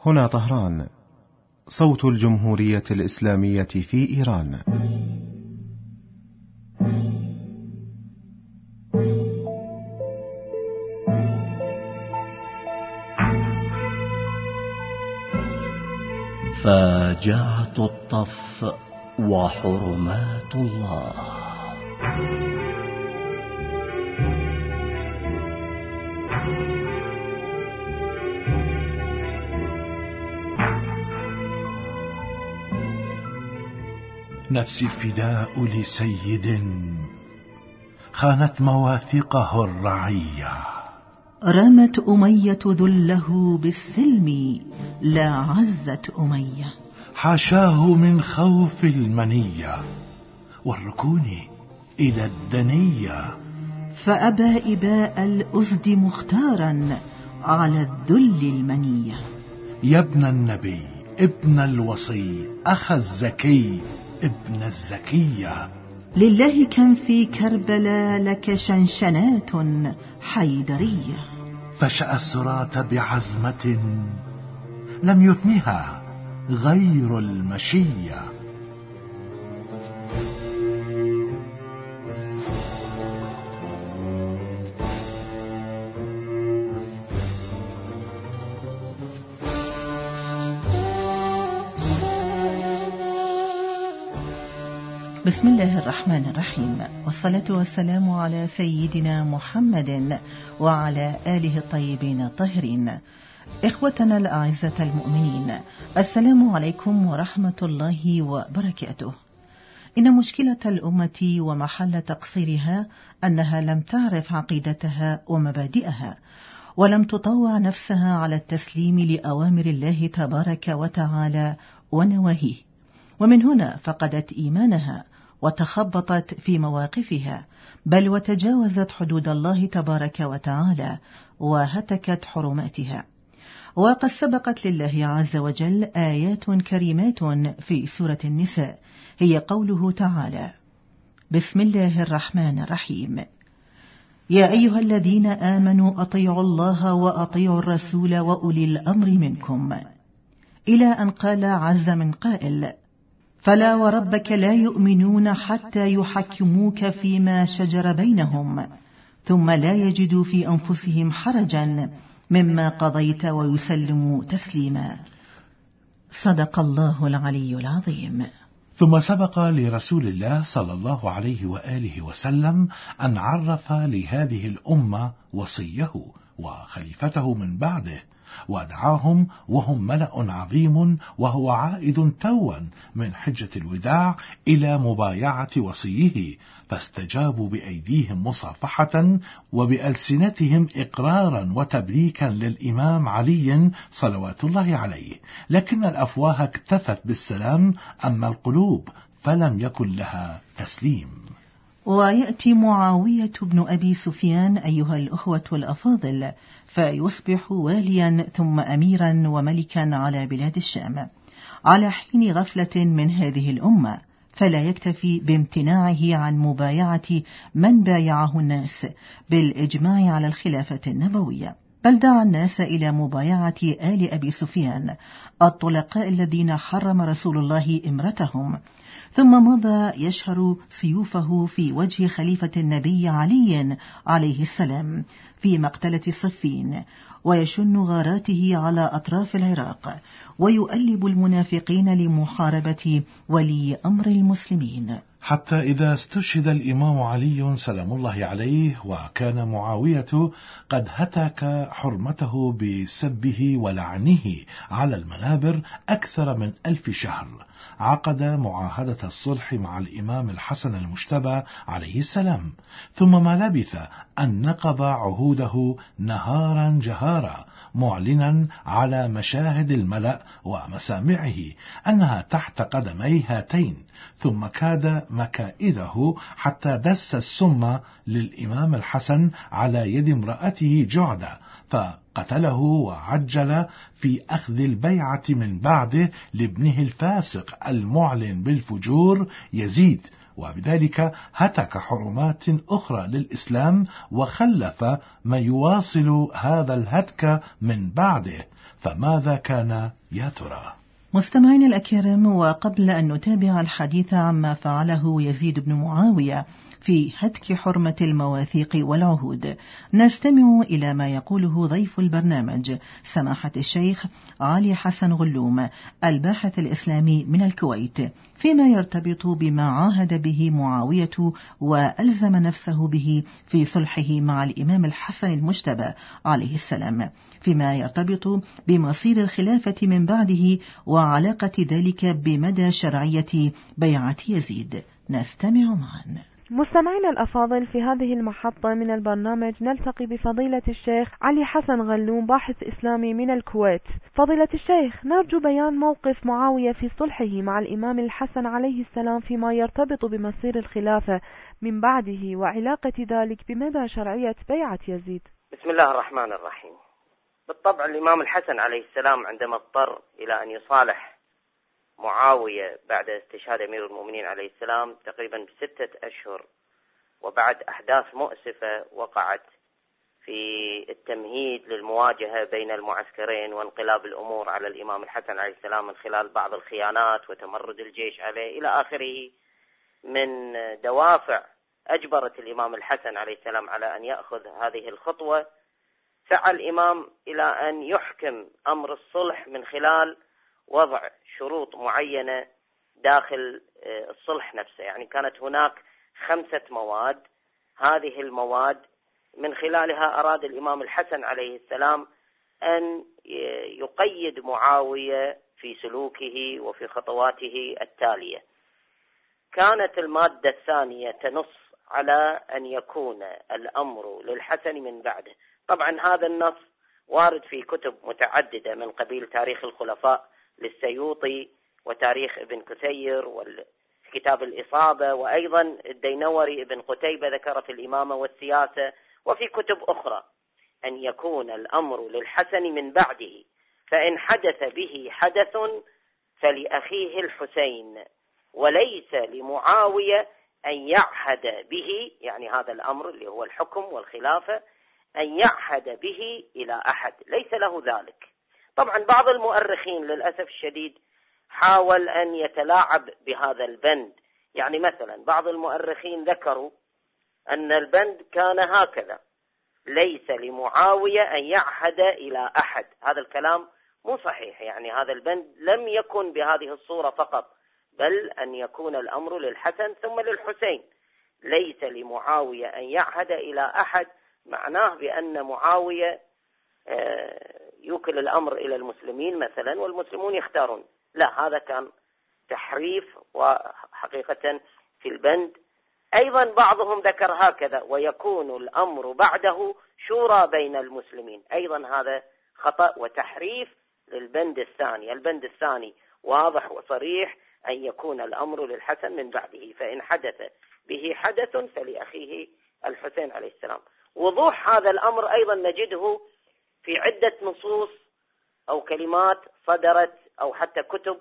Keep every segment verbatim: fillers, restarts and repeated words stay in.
هنا طهران، صوت الجمهورية الإسلامية في إيران. فاجعة الطف وحرمات الله. نفسي الفداء لسيد خانت مواثيقه الرعية. رمت أمية ذله بالسلم لا عزت أمية. حاشاه من خوف المنية والركون إلى الدنية. فأبى إباء الأسد مختارا على الذل المنية. يا ابن النبي ابن الوصي أخ الزكي ابن الزكية. لله كم في كربلاء لك شنشنات حيدرية. فشأ الصراط بعزمة لم يثنها غير المشية. بسم الله الرحمن الرحيم، والصلاة والسلام على سيدنا محمد وعلى آله الطيبين الطاهرين. إخوتنا الأعزة المؤمنين، السلام عليكم ورحمة الله وبركاته. إن مشكلة الأمة ومحل تقصيرها أنها لم تعرف عقيدتها ومبادئها، ولم تطوع نفسها على التسليم لأوامر الله تبارك وتعالى ونواهيه، ومن هنا فقدت إيمانها وتخبطت في مواقفها، بل وتجاوزت حدود الله تبارك وتعالى وهتكت حرماتها. وقد سبقت لله عز وجل آيات كريمات في سورة النساء، هي قوله تعالى: بسم الله الرحمن الرحيم: يا أيها الذين آمنوا أطيعوا الله وأطيعوا الرسول وأولي الأمر منكم، إلى أن قال عز من قائل: فلا وربك لا يؤمنون حتى يحكموك فيما شجر بينهم ثم لا يجدوا في أنفسهم حرجا مما قضيت ويسلموا تسليما. صدق الله العلي العظيم. ثم سبق لرسول الله صلى الله عليه وآله وسلم أن عرف لهذه الأمة وصيه وخليفته من بعده، ودعاهم وهم ملأ عظيم وهو عائد توا من حجة الوداع إلى مبايعة وصيه، فاستجابوا بأيديهم مصافحة وبألسنتهم إقرارا وتبريكا للإمام علي صلوات الله عليه، لكن الأفواه اكتفت بالسلام، أما القلوب فلم يكن لها تسليم. ويأتي معاوية بن أبي سفيان أيها الأخوة الأفاضل، فيصبح واليا ثم أميرا وملكا على بلاد الشام على حين غفلة من هذه الأمة، فلا يكتفي بامتناعه عن مبايعة من بايعه الناس بالإجماع على الخلافة النبوية، بل دعا الناس إلى مبايعة آل أبي سفيان الطلقاء الذين حرم رسول الله إمرتهم، ثم مضى يشهر سيوفه في وجه خليفة النبي علي عليه السلام في مقتلة صفين، ويشن غاراته على أطراف العراق، ويؤلب المنافقين لمحاربة ولي أمر المسلمين، حتى إذا استشهد الإمام علي سلام الله عليه وكان معاوية قد هتك حرمته بسبه ولعنه على المنابر أكثر من ألف شهر، عقد معاهدة الصلح مع الإمام الحسن المجتبى عليه السلام، ثم ما لبث أن نقض عهوده نهارا جهارا، معلنا على مشاهد الملأ ومسامعه أنها تحت قدمي هاتين، ثم كاد مكائده حتى دس السم للإمام الحسن على يد امرأته جعدة، فقتله وعجل في أخذ البيعة من بعده لابنه الفاسق المعلن بالفجور يزيد، وبذلك هتك حرمات أخرى للإسلام وخلف ما يواصل هذا الهتك من بعده. فماذا كان يا ترى؟ مستمعين الأكرام، وقبل أن نتابع الحديث عما فعله يزيد بن معاوية في هتك حرمة المواثيق والعهود، نستمع إلى ما يقوله ضيف البرنامج سماحة الشيخ علي حسن غلوم، الباحث الإسلامي من الكويت، فيما يرتبط بما عاهد به معاوية وألزم نفسه به في صلحه مع الإمام الحسن المجتبى عليه السلام، فيما يرتبط بمصير الخلافة من بعده وعلاقة ذلك بمدى شرعية بيعة يزيد. نستمع معا. مستمعينا الأفاضل، في هذه المحطة من البرنامج نلتقي بفضيلة الشيخ علي حسن غلوم، باحث إسلامي من الكويت. فضيلة الشيخ، نرجو بيان موقف معاوية في صلحه مع الإمام الحسن عليه السلام فيما يرتبط بمصير الخلافة من بعده وعلاقة ذلك بمدى شرعية بيعة يزيد. بسم الله الرحمن الرحيم. بالطبع الإمام الحسن عليه السلام عندما اضطر إلى أن يصالح معاوية بعد استشهاد أمير المؤمنين عليه السلام تقريبا بستة أشهر، وبعد أحداث مؤسفة وقعت في التمهيد للمواجهة بين المعسكرين وانقلاب الأمور على الإمام الحسن عليه السلام من خلال بعض الخيانات وتمرد الجيش عليه إلى آخره من دوافع أجبرت الإمام الحسن عليه السلام على أن يأخذ هذه الخطوة، سعى الإمام إلى أن يحكم أمر الصلح من خلال وضع شروط معينة داخل الصلح نفسه. يعني كانت هناك خمسة مواد، هذه المواد من خلالها أراد الإمام الحسن عليه السلام أن يقيد معاوية في سلوكه وفي خطواته التالية. كانت المادة الثانية تنص على أن يكون الأمر للحسن من بعده. طبعا هذا النص وارد في كتب متعددة من قبيل تاريخ الخلفاء للسيوطي وتاريخ ابن كثير وكتاب الإصابة، وأيضا الدينوري ابن قتيبة ذكر في الإمامة والسياسة، وفي كتب أخرى أن يكون الأمر للحسن من بعده، فإن حدث به حدث فلأخيه الحسين، وليس لمعاوية أن يعهد به، يعني هذا الأمر اللي هو الحكم والخلافة، أن يعهد به إلى أحد، ليس له ذلك. طبعا بعض المؤرخين للأسف الشديد حاول أن يتلاعب بهذا البند. يعني مثلا بعض المؤرخين ذكروا أن البند كان هكذا: ليس لمعاوية أن يعهد إلى أحد. هذا الكلام مو صحيح، يعني هذا البند لم يكن بهذه الصورة فقط، بل أن يكون الأمر للحسن ثم للحسين. ليس لمعاوية أن يعهد إلى أحد معناه بأن معاوية يوكل الأمر إلى المسلمين مثلا والمسلمون يختارون. لا، هذا كان تحريف وحقيقة في البند. أيضا بعضهم ذكر هكذا: ويكون الأمر بعده شورى بين المسلمين. أيضا هذا خطأ وتحريف للبند الثاني. البند الثاني واضح وصريح: أن يكون الأمر للحسن من بعده، فإن حدث به حدث فلأخيه الحسين عليه السلام. وضوح هذا الأمر أيضا نجده في عدة نصوص أو كلمات صدرت أو حتى كتب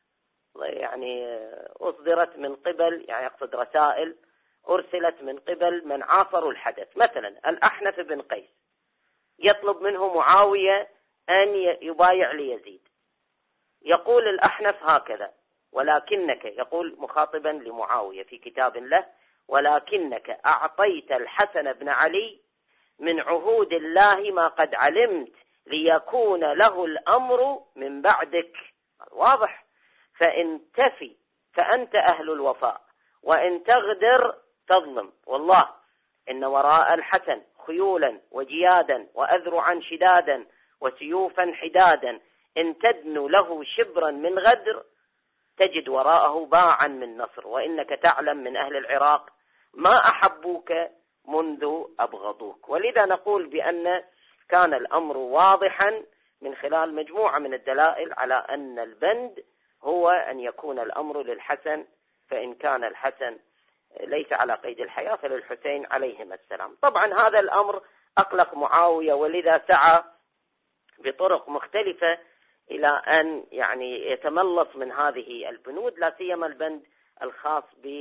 يعني أصدرت من قبل، يعني أقصد رسائل أرسلت من قبل من عاصروا الحدث. مثلا الأحنف بن قيس يطلب منه معاوية أن يبايع ليزيد. يقول الأحنف هكذا: ولكنك، يقول مخاطبا لمعاوية في كتاب له: ولكنك أعطيت الحسن بن علي من عهود الله ما قد علمت ليكون له الأمر من بعدك. واضح. فإن تفي فأنت أهل الوفاء، وإن تغدر تظلم. والله إن وراء الحسن خيولا وجيادا وأذرعا شدادا وسيوفا حدادا، إن تدن له شبرا من غدر تجد وراءه باعا من نصر، وإنك تعلم من أهل العراق ما أحبوك منذ أبغضوك. ولذا نقول بأن كان الأمر واضحا من خلال مجموعة من الدلائل على أن البند هو أن يكون الأمر للحسن، فإن كان الحسن ليس على قيد الحياة فللحسين عليهما السلام. طبعا هذا الأمر أقلق معاوية، ولذا سعى بطرق مختلفة إلى أن يعني يتملص من هذه البنود، لا سيما البند الخاص بأن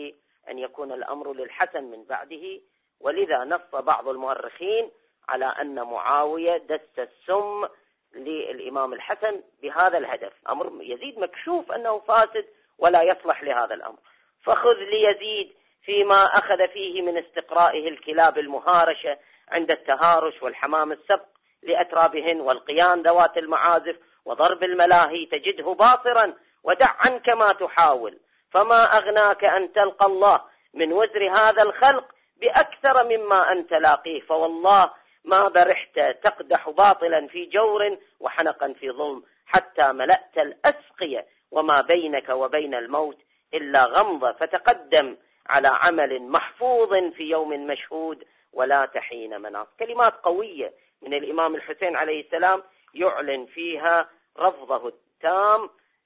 أن يكون الأمر للحسن من بعده، ولذا نص بعض المؤرخين على أن معاوية دس السم للإمام الحسن بهذا الهدف. أمر يزيد مكشوف أنه فاسد ولا يصلح لهذا الأمر، فخذ ليزيد فيما أخذ فيه من استقرائه الكلاب المهارشة عند التهارش والحمام السبق لأترابهن والقيان ذوات المعازف وضرب الملاهي، تجده باصرا ودع عنك ما تحاول، فما أغناك أن تلقى الله من وزر هذا الخلق بأكثر مما أنت لاقيه، فوالله ما برحت تقدح باطلا في جور وحنقا في ظلم حتى ملأت الأسقية، وما بينك وبين الموت إلا غمضة، فتقدم على عمل محفوظ في يوم مشهود ولا تحين مناص. كلمات قوية من الإمام الحسين عليه السلام يعلن فيها رفضه التام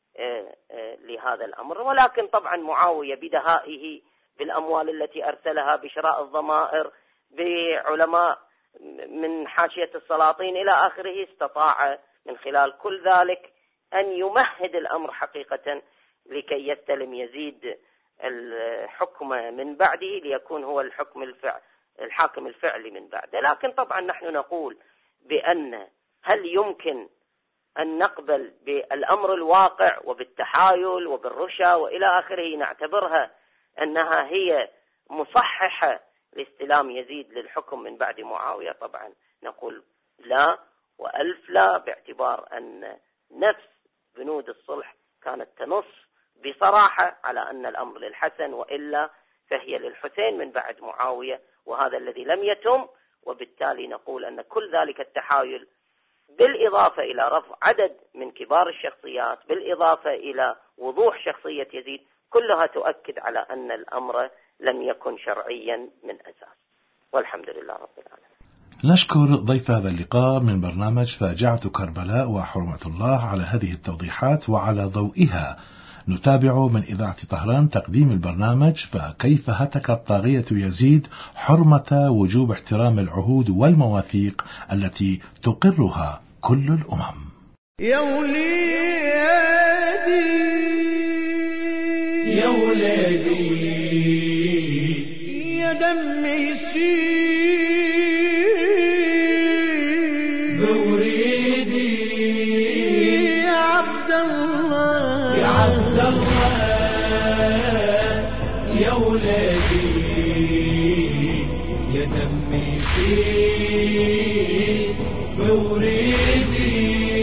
لهذا الأمر. ولكن طبعا معاوية بدهائه بالأموال التي أرسلها بشراء الضمائر بعلماء من حاشية السلاطين إلى آخره، استطاع من خلال كل ذلك أن يمهد الأمر حقيقة لكي يستلم يزيد الحكم من بعده، ليكون هو الحكم الفعل الحاكم الفعلي من بعده. لكن طبعا نحن نقول بأن هل يمكن أن نقبل بالأمر الواقع وبالتحايل وبالرشا وإلى آخره نعتبرها أنها هي مصححة لاستلام يزيد للحكم من بعد معاوية؟ طبعا نقول لا وألف لا، باعتبار أن نفس بنود الصلح كانت تنص بصراحة على أن الأمر للحسن، وإلا فهي للحسين من بعد معاوية، وهذا الذي لم يتم. وبالتالي نقول أن كل ذلك التحايل بالإضافة إلى رفع عدد من كبار الشخصيات، بالإضافة إلى وضوح شخصية يزيد، كلها تؤكد على أن الأمر لم يكن شرعيا من أساس، والحمد لله رب العالمين. نشكر ضيف هذا اللقاء من برنامج فاجعة كربلاء وحرمة الله على هذه التوضيحات، وعلى ضوئها نتابع من إذاعة طهران تقديم البرنامج فكيف هتك الطاغية يزيد حرمة وجوب احترام العهود والمواثيق التي تقرها كل الأمم. يا وليدي يا وليدي يا دمي يسيل بوريدي يا عبد الله يا عبد الله يا وليدي يا دمي يسيل بوريدي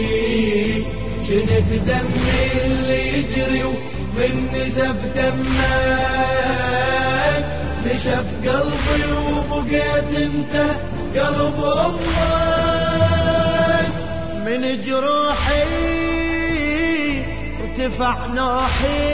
شنت دمي اللي يجري من نزف دمك نشف قلبي وبقيت انت قلب امك من جروحي ارتفع نوحي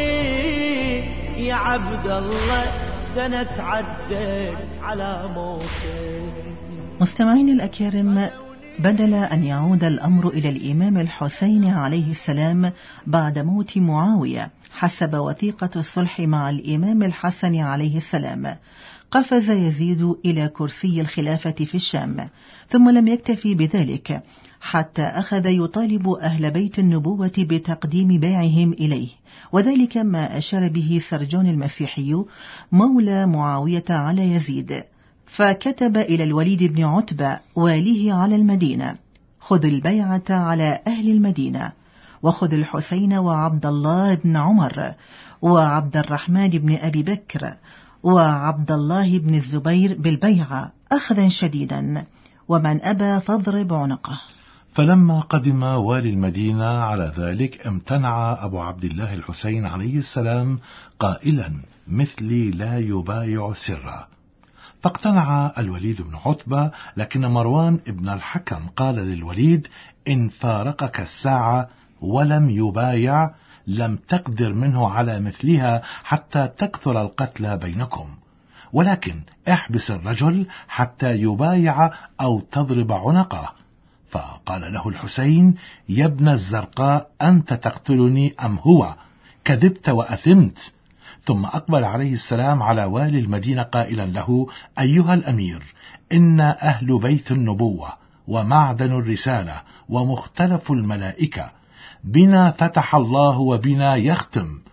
يا عبد الله سنة عدت على موتي. مستمعين الأكارم، بدل أن يعود الأمر إلى الإمام الحسين عليه السلام بعد موت معاوية حسب وثيقة الصلح مع الإمام الحسن عليه السلام، قفز يزيد إلى كرسي الخلافة في الشام، ثم لم يكتفي بذلك حتى أخذ يطالب أهل بيت النبوة بتقديم بيعهم إليه، وذلك ما أشار به سرجون المسيحي مولى معاوية على يزيد، فكتب إلى الوليد بن عتبة واليه على المدينة: خذ البيعة على أهل المدينة، وخذ الحسين وعبد الله بن عمر وعبد الرحمن بن أبي بكر وعبد الله بن الزبير بالبيعة أخذا شديدا، ومن أبى فاضرب عنقه. فلما قدم والي المدينة على ذلك امتنع أبو عبد الله الحسين عليه السلام قائلا: مثلي لا يبايع سرا. فاقتنع الوليد بن عتبة، لكن مروان ابن الحكم قال للوليد: إن فارقك الساعة ولم يبايع لم تقدر منه على مثلها حتى تكثر القتلى بينكم، ولكن احبس الرجل حتى يبايع أو تضرب عنقه. فقال له الحسين: يا ابن الزرقاء، أنت تقتلني أم هو؟ كذبت وأثمت. ثم أقبل عليه السلام على والي المدينة قائلا له: أيها الأمير، إن أهل بيت النبوة ومعدن الرسالة ومختلف الملائكة، بنا فتح الله وبنا يختم،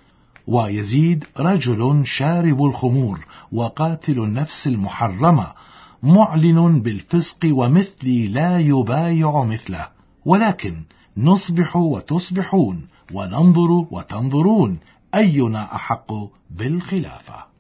ويزيد رجل شارب الخمور وقاتل النفس المحرمة معلن بالفسق ومثلي لا يبايع مثله، ولكن نصبح وتصبحون وننظر وتنظرون أينا أحق بالخلافة.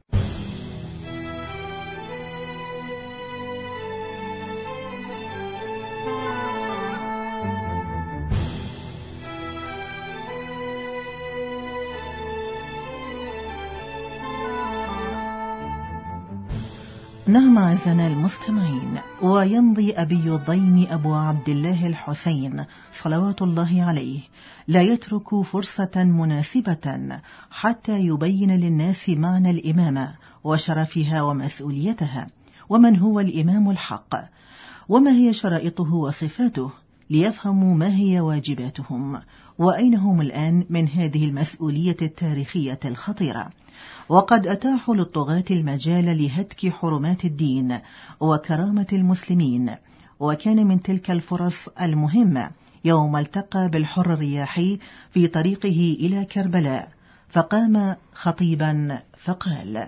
نعم أعزائنا المستمعين، ويمضي أبي الضيم أبو عبد الله الحسين صلوات الله عليه لا يترك فرصة مناسبة حتى يبين للناس معنى الإمامة وشرفها ومسؤوليتها، ومن هو الإمام الحق، وما هي شرائطه وصفاته، ليفهموا ما هي واجباتهم وأين هم الآن من هذه المسؤولية التاريخية الخطيرة. وقد أتاحوا للطغاة المجال لهتك حرمات الدين وكرامة المسلمين، وكان من تلك الفرص المهمة يوم التقى بالحر الرياحي في طريقه إلى كربلاء، فقام خطيبا فقال: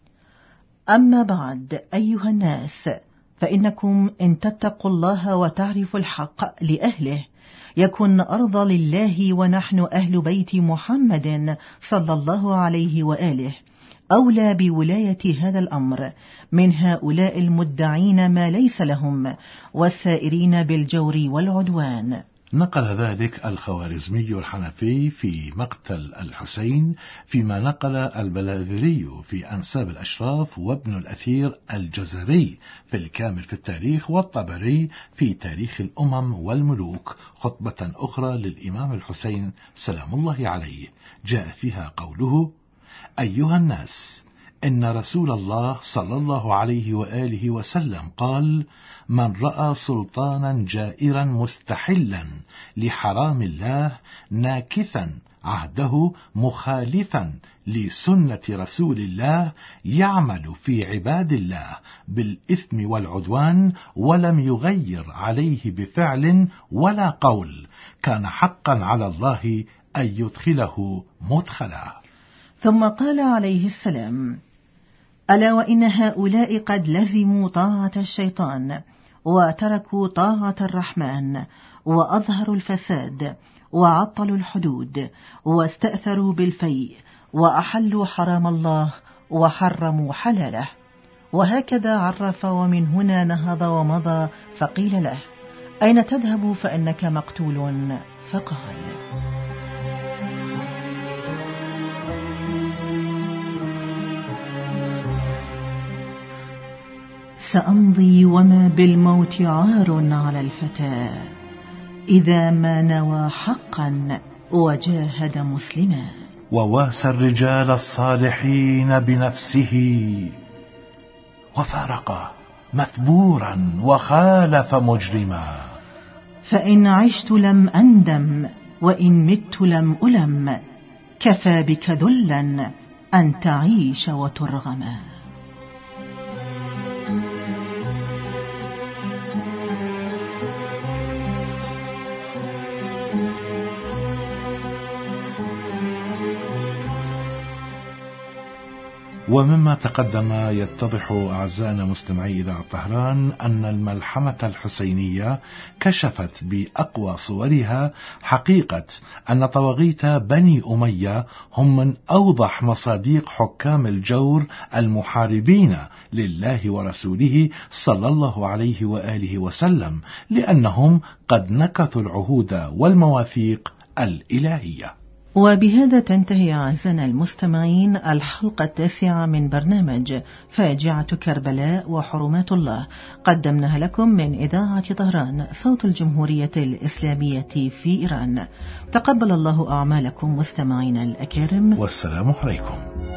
أما بعد أيها الناس، فإنكم إن تتقوا الله وتعرفوا الحق لأهله يكن أرضى لله، ونحن أهل بيت محمد صلى الله عليه وآله أولى بولاية هذا الأمر من هؤلاء المدعين ما ليس لهم والسائرين بالجور والعدوان. نقل ذلك الخوارزمي الحنفي في مقتل الحسين، فيما نقل البلاذري في أنساب الأشراف، وابن الأثير الجزري في الكامل في التاريخ، والطبري في تاريخ الأمم والملوك خطبة أخرى للإمام الحسين سلام الله عليه جاء فيها قوله: أيها الناس، إن رسول الله صلى الله عليه وآله وسلم قال: من رأى سلطانا جائرا مستحلا لحرام الله ناكثا عهده مخالفا لسنة رسول الله يعمل في عباد الله بالإثم والعدوان ولم يغير عليه بفعل ولا قول، كان حقا على الله أن يدخله مدخلا. ثم قال عليه السلام: ألا وإن هؤلاء قد لزموا طاعة الشيطان وتركوا طاعة الرحمن، وأظهروا الفساد وعطلوا الحدود واستأثروا بالفيء وأحلوا حرام الله وحرموا حلاله. وهكذا عرف، ومن هنا نهض ومضى، فقيل له: أين تذهب فإنك مقتول؟ فقال: سأمضي وما بالموت عار على الفتى إذا ما نوى حقا وجاهد مسلما. وواسى الرجال الصالحين بنفسه وفارق مثبورا وخالف مجرما. فإن عشت لم أندم وإن مت لم ألم، كفى بك ذلا أن تعيش وترغما. ومما تقدم يتضح أعزائنا مستمعي إذاعة طهران أن الملحمة الحسينية كشفت بأقوى صورها حقيقة أن طواغيت بني أمية هم من أوضح مصاديق حكام الجور المحاربين لله ورسوله صلى الله عليه وآله وسلم، لأنهم قد نكثوا العهود والمواثيق الإلهية. وبهذا تنتهي أعزائنا المستمعين الحلقة التاسعة من برنامج فاجعة كربلاء وحرمات الله، قدمناها لكم من إذاعة طهران صوت الجمهورية الإسلامية في إيران. تقبل الله أعمالكم مستمعين الأكارم، والسلام عليكم.